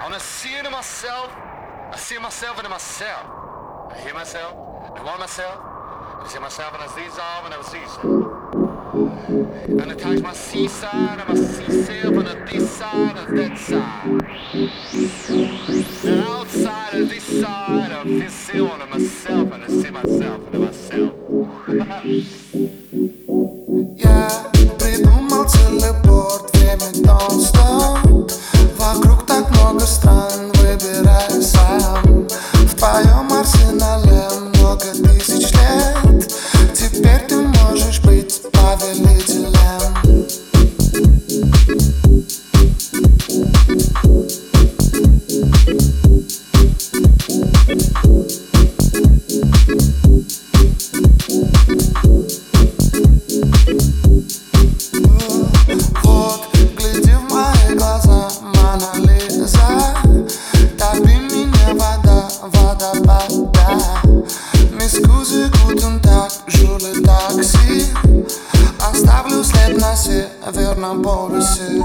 wanna see into myself. I see myself into myself. I hear myself. I want myself. I see myself and I see all and I see and I touch my seaside and I see self and this side and that side. And outside of this side I feel still on myself and I see myself and myself. Я придумал телепорт, время don't stop. Вокруг так много стран, выбирай сам. В твоем арсенале много тысяч лет. Теперь ты можешь быть повелителем. Вот, гляди в мои глаза, Мона Лиза. Топи меня вода, водопада. Мискузи, гутен так, жуле такси. Оставлю след на северном полюсе.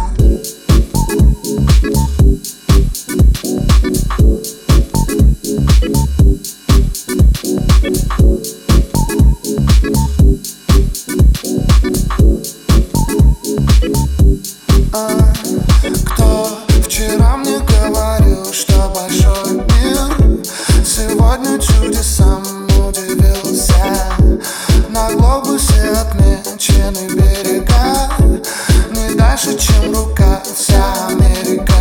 Кто вчера мне говорил, что большой мир сегодня чудесам удивился. На глобусе отмечены берега, не дальше, чем рука, вся Америка.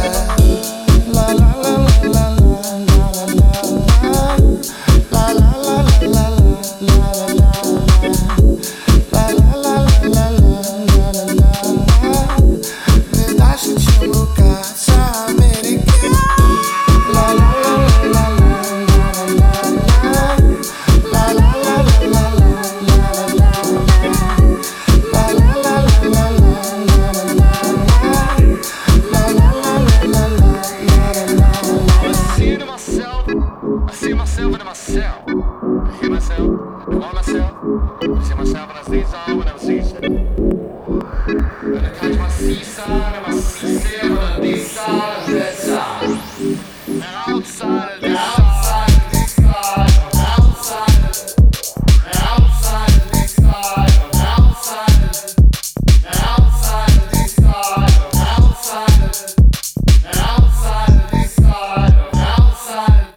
I see myself into myself. I hear myself, I want myself. I see myself and I see all and I see it. And I touch my seaside and my seaside and I this side and that side. And outside of this side, this side, outside of it. And outside of this side, outside of it. And outside of this side, outside of it. And outside of this side, outside of it.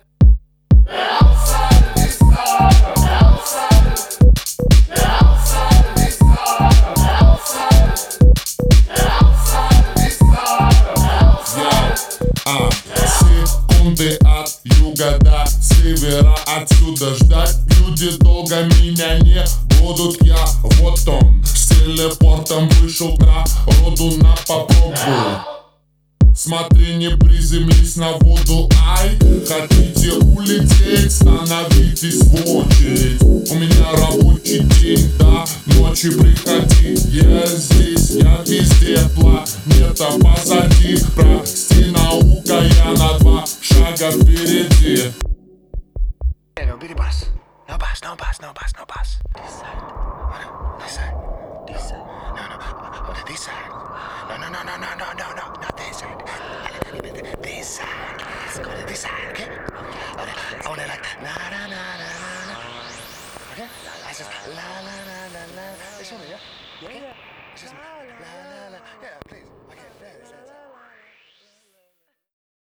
Секунды от юга до севера, отсюда ждать люди долго меня не будут. Я вот он, с телепортом вышел к народу на попробуй. Смотри, не приземлись на воду, ай. Хотите улететь, становитесь в очередь. У меня рабочий день, до ночи приходи. Я здесь, я везде, планета позади. Прости, наука, я на 2 шага впереди. Biri bas. No bas, no bas, no bas, no bas. This side. This side. This side. No. Oh, this side. No. Not this side. This side. Let's go to this side, okay? Oh, they're like na. Okay? I just la. This one, yeah? Yeah. It's just la. Yeah.